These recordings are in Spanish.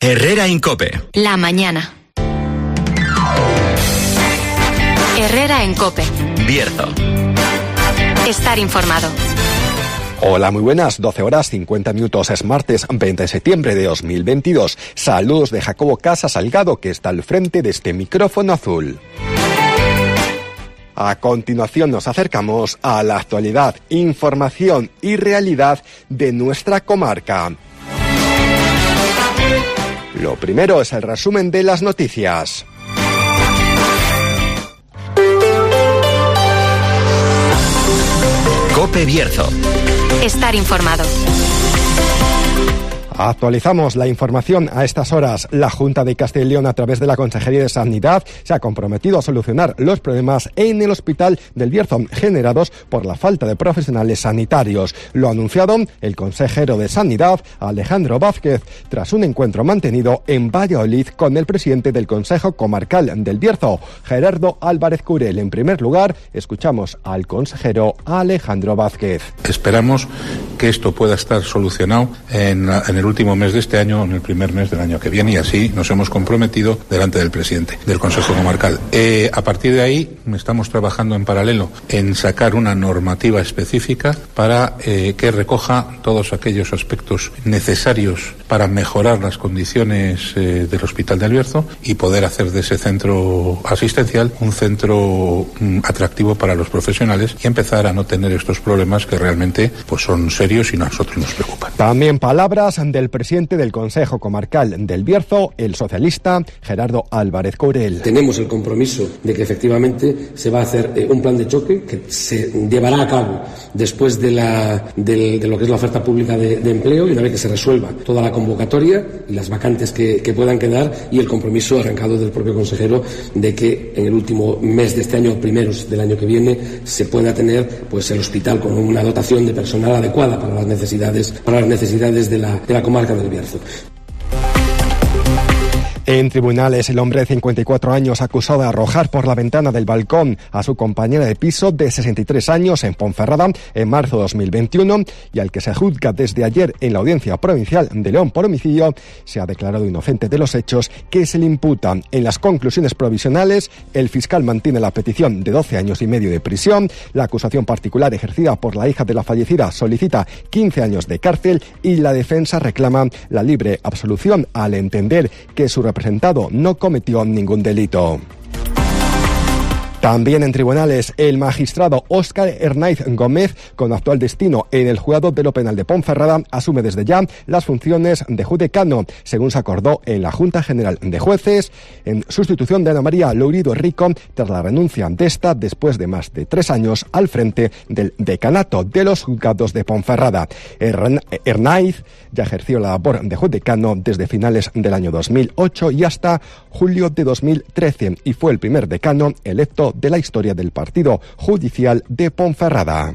Herrera en COPE. La mañana. Herrera en COPE. Bierzo. Estar informado. Hola, muy buenas, 12 horas 50 minutos, es martes 20 de septiembre de 2022. Saludos de Jacobo Casa Salgado, que está al frente de este micrófono azul. A continuación nos acercamos a la actualidad, información y realidad de nuestra comarca. Lo primero es el resumen de las noticias. COPE Bierzo. Estar informado. Actualizamos la información a estas horas. La Junta de Castilla y León, a través de la Consejería de Sanidad, se ha comprometido a solucionar los problemas en el Hospital del Bierzo generados por la falta de profesionales sanitarios. Lo ha anunciado el consejero de Sanidad, Alejandro Vázquez, tras un encuentro mantenido en Valladolid con el presidente del Consejo Comarcal del Bierzo, Gerardo Álvarez Curel. En primer lugar, escuchamos al consejero Alejandro Vázquez. Esperamos que esto pueda estar solucionado en el último mes de este año o en el primer mes del año que viene, y así nos hemos comprometido delante del presidente del Consejo Comarcal. A partir de ahí estamos trabajando en paralelo en sacar una normativa específica para que recoja todos aquellos aspectos necesarios para mejorar las condiciones del Hospital del Bierzo y poder hacer de ese centro asistencial un centro atractivo para los profesionales y empezar a no tener estos problemas que realmente pues son serios y a nosotros nos preocupan. También palabras del presidente del Consejo Comarcal del Bierzo, el socialista Gerardo Álvarez Curel. Tenemos el compromiso de que efectivamente se va a hacer un plan de choque que se llevará a cabo después de lo que es la oferta pública de empleo, y una vez que se resuelva toda la convocatoria y las vacantes que puedan quedar, y el compromiso arrancado del propio consejero de que en el último mes de este año o primeros del año que viene se pueda tener pues el hospital con una dotación de personal adecuada para las necesidades de la comarca del Bierzo. En tribunales, el hombre de 54 años acusado de arrojar por la ventana del balcón a su compañera de piso de 63 años en Ponferrada en marzo de 2021 y al que se juzga desde ayer en la Audiencia Provincial de León por homicidio, se ha declarado inocente de los hechos que se le imputan. En las conclusiones provisionales, el fiscal mantiene la petición de 12 años y medio de prisión. La acusación particular ejercida por la hija de la fallecida solicita 15 años de cárcel y la defensa reclama la libre absolución al entender que su representado no cometió ningún delito. También en tribunales, el magistrado Óscar Hernáiz Gómez, con actual destino en el juzgado de lo penal de Ponferrada, asume desde ya las funciones de juez decano, según se acordó en la Junta General de Jueces, en sustitución de Ana María Lourido Rico, tras la renuncia de esta después de más de 3 años al frente del decanato de los juzgados de Ponferrada. Hernáiz ya ejerció la labor de juez decano desde finales del año 2008 y hasta julio de 2013, y fue el primer decano electo de la historia del partido judicial de Ponferrada.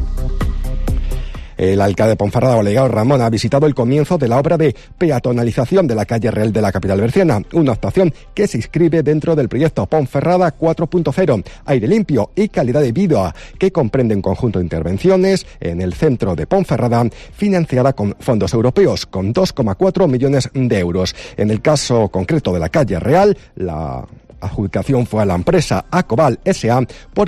El alcalde de Ponferrada, Olegario Ramón, ha visitado el comienzo de la obra de peatonalización de la calle Real de la capital berciana, una actuación que se inscribe dentro del proyecto Ponferrada 4.0, aire limpio y calidad de vida, que comprende un conjunto de intervenciones en el centro de Ponferrada, financiada con fondos europeos, con 2,4 millones de euros. En el caso concreto de la calle Real, la adjudicación fue a la empresa Acobal S.A. por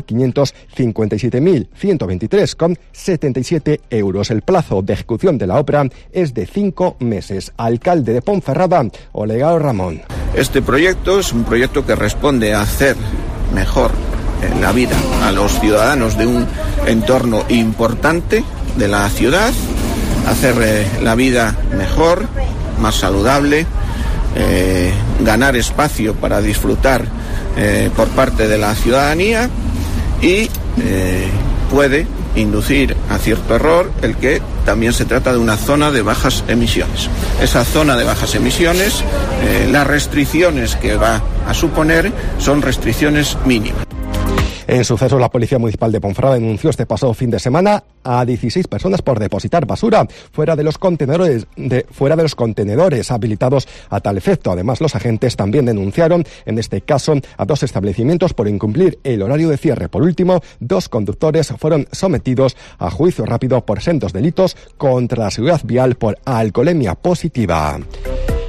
557.123,77 euros. El plazo de ejecución de la obra es de 5 meses. Alcalde de Ponferrada, Olegario Ramón. Este proyecto es un proyecto que responde a hacer mejor la vida a los ciudadanos de un entorno importante de la ciudad, hacer la vida mejor, más saludable, ganar espacio para disfrutar por parte de la ciudadanía y puede inducir a cierto error el que también se trata de una zona de bajas emisiones. Esa zona de bajas emisiones, las restricciones que va a suponer son restricciones mínimas. En sucesos, la Policía Municipal de Ponferrada denunció este pasado fin de semana a 16 personas por depositar basura fuera de los contenedores habilitados a tal efecto. Además, los agentes también denunciaron, en este caso, a 2 establecimientos por incumplir el horario de cierre. Por último, 2 conductores fueron sometidos a juicio rápido por sendos delitos contra la seguridad vial por alcoholemia positiva.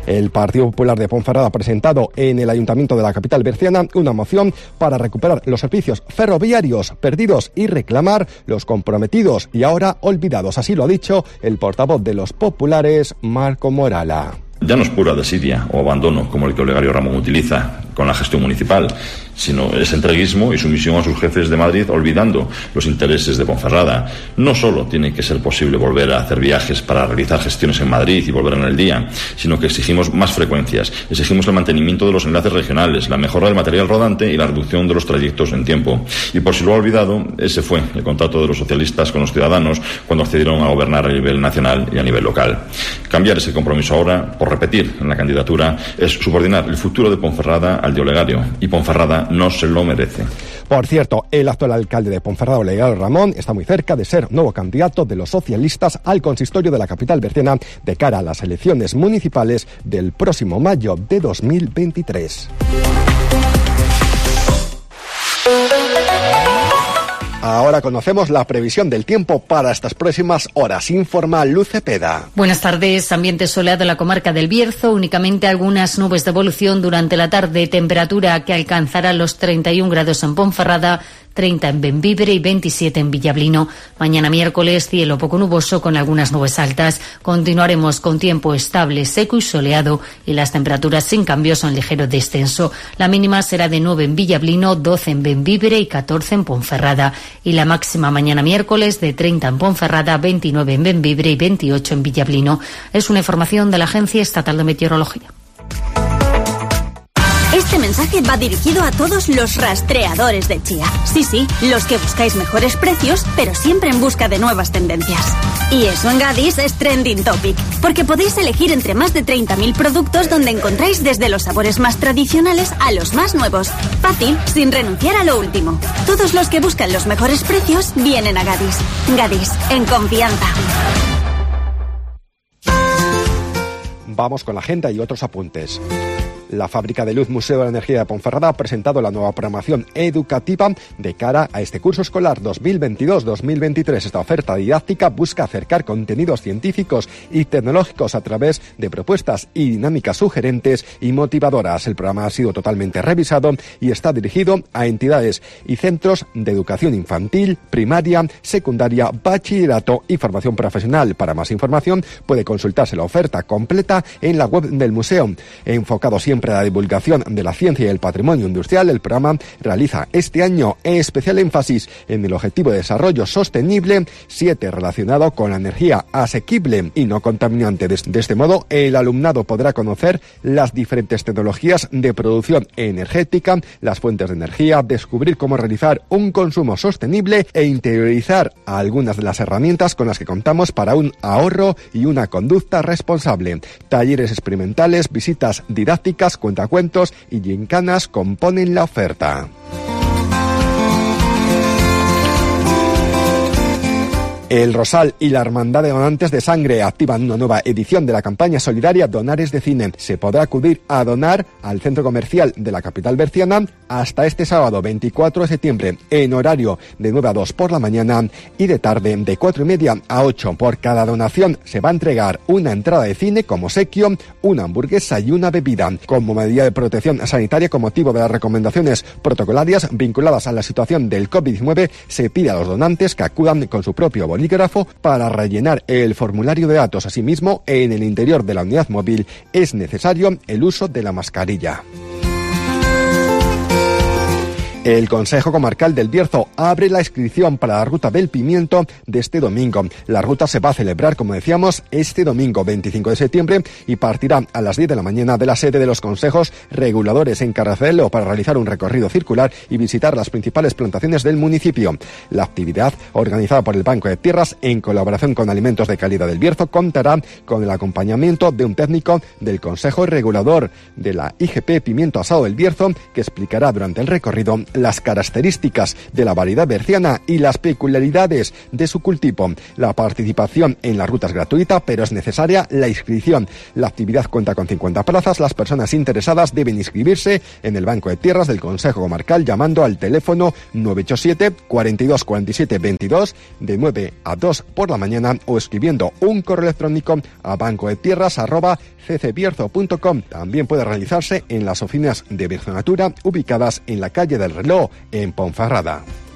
El Partido Popular de Ponferrada ha presentado en el Ayuntamiento de la capital berciana una moción para recuperar los servicios ferroviarios perdidos y reclamar los comprometidos y ahora olvidados. Así lo ha dicho el portavoz de los populares, Marco Morala. Ya no es pura desidia o abandono, como el que Olegario Ramón utiliza con la gestión municipal, sino es entreguismo y sumisión a sus jefes de Madrid, olvidando los intereses de Ponferrada. No solo tiene que ser posible volver a hacer viajes para realizar gestiones en Madrid y volver en el día, sino que exigimos más frecuencias, exigimos el mantenimiento de los enlaces regionales, la mejora del material rodante y la reducción de los trayectos en tiempo. Y por si lo ha olvidado, ese fue el contrato de los socialistas con los ciudadanos cuando accedieron a gobernar a nivel nacional y a nivel local. Cambiar ese compromiso ahora, por repetir en la candidatura, es subordinar el futuro de Ponferrada al de Olegario, y Ponferrada no se lo merece. Por cierto, el actual alcalde de Ponferrada, Olegario Ramón, está muy cerca de ser nuevo candidato de los socialistas al consistorio de la capital berciana de cara a las elecciones municipales del próximo mayo de 2023. Ahora conocemos la previsión del tiempo para estas próximas horas. Informa Luz Cepeda. Buenas tardes. Ambiente soleado en la comarca del Bierzo. Únicamente algunas nubes de evolución durante la tarde. Temperatura que alcanzará los 31 grados en Ponferrada, 30 en Bembibre y 27 en Villablino. Mañana miércoles, cielo poco nuboso con algunas nubes altas. Continuaremos con tiempo estable, seco y soleado y las temperaturas sin cambios en ligero descenso. La mínima será de 9 en Villablino, 12 en Bembibre y 14 en Ponferrada. Y la máxima mañana miércoles de 30 en Ponferrada, 29 en Bembibre y 28 en Villablino. Es una información de la Agencia Estatal de Meteorología. Este mensaje va dirigido a todos los rastreadores de chía. Sí, los que buscáis mejores precios, pero siempre en busca de nuevas tendencias. Y eso en Gadis es Trending Topic, porque podéis elegir entre más de 30.000 productos donde encontráis desde los sabores más tradicionales a los más nuevos. Fácil, sin renunciar a lo último. Todos los que buscan los mejores precios vienen a Gadis. Gadis, en confianza. Vamos con la agenda y otros apuntes. La Fábrica de Luz Museo de la Energía de Ponferrada ha presentado la nueva programación educativa de cara a este curso escolar 2022-2023. Esta oferta didáctica busca acercar contenidos científicos y tecnológicos a través de propuestas y dinámicas sugerentes y motivadoras. El programa ha sido totalmente revisado y está dirigido a entidades y centros de educación infantil, primaria, secundaria, bachillerato y formación profesional. Para más información puede consultarse la oferta completa en la web del museo. Enfocado siempre a la divulgación de la ciencia y el patrimonio industrial, el programa realiza este año especial énfasis en el objetivo de desarrollo sostenible 7 relacionado con la energía asequible y no contaminante. De este modo, el alumnado podrá conocer las diferentes tecnologías de producción energética, las fuentes de energía, descubrir cómo realizar un consumo sostenible e interiorizar algunas de las herramientas con las que contamos para un ahorro y una conducta responsable. Talleres experimentales, visitas didácticas, cuentacuentos y gincanas componen la oferta. El Rosal y la Hermandad de Donantes de Sangre activan una nueva edición de la campaña solidaria Donares de Cine. Se podrá acudir a donar al centro comercial de la capital berciana hasta este sábado 24 de septiembre en horario de 9 a 2 por la mañana y de tarde de 4:30 a 8. Por cada donación se va a entregar una entrada de cine como obsequio, una hamburguesa y una bebida. Como medida de protección sanitaria con motivo de las recomendaciones protocolarias vinculadas a la situación del COVID-19, se pide a los donantes que acudan con su propio bolígrafo para rellenar el formulario de datos. Asimismo, en el interior de la unidad móvil es necesario el uso de la mascarilla. El Consejo Comarcal del Bierzo abre la inscripción para la Ruta del Pimiento de este domingo. La ruta se va a celebrar, como decíamos, este domingo 25 de septiembre y partirá a las 10 de la mañana de la sede de los consejos reguladores en Caracelo para realizar un recorrido circular y visitar las principales plantaciones del municipio. La actividad, organizada por el Banco de Tierras en colaboración con Alimentos de Calidad del Bierzo, contará con el acompañamiento de un técnico del Consejo Regulador de la IGP Pimiento Asado del Bierzo, que explicará durante el recorrido las características de la variedad berciana y las peculiaridades de su cultivo. La participación en la ruta es gratuita, pero es necesaria la inscripción. La actividad cuenta con 50 plazas. Las personas interesadas deben inscribirse en el Banco de Tierras del Consejo Comarcal llamando al teléfono 987 42 47 22 de 9 a 2 por la mañana o escribiendo un correo electrónico a bancodetierras@cdb.es. ccbierzo.com. También puede realizarse en las oficinas de Bierzo Natura ubicadas en la calle del Reloj, en Ponferrada.